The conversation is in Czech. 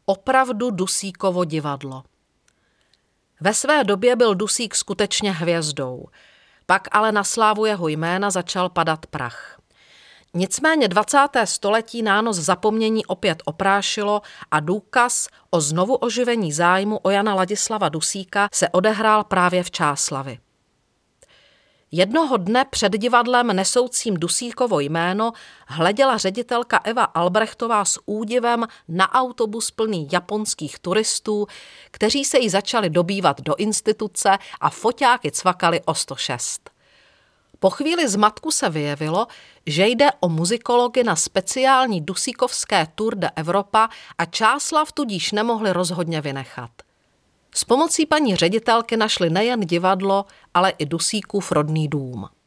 opravdu Dusíkovo divadlo. Ve své době byl Dusík skutečně hvězdou, pak ale na slávu jeho jména začal padat prach. Nicméně 20. století nános zapomnění opět oprášilo a důkaz o znovu oživení zájmu o Jana Ladislava Dusíka se odehrál právě v Čáslavi. Jednoho dne před divadlem nesoucím Dusíkovo jméno hleděla ředitelka Eva Albrechtová s údivem na autobus plný japonských turistů, kteří se jí začali dobývat do instituce a foťáky cvakali o 106. Po chvíli zmatku se vyjevilo, že jde o muzikology na speciální dusíkovské Tour de Europa a Čáslav tudíž nemohli rozhodně vynechat. S pomocí paní ředitelky našli nejen divadlo, ale i Dusíkův rodný dům.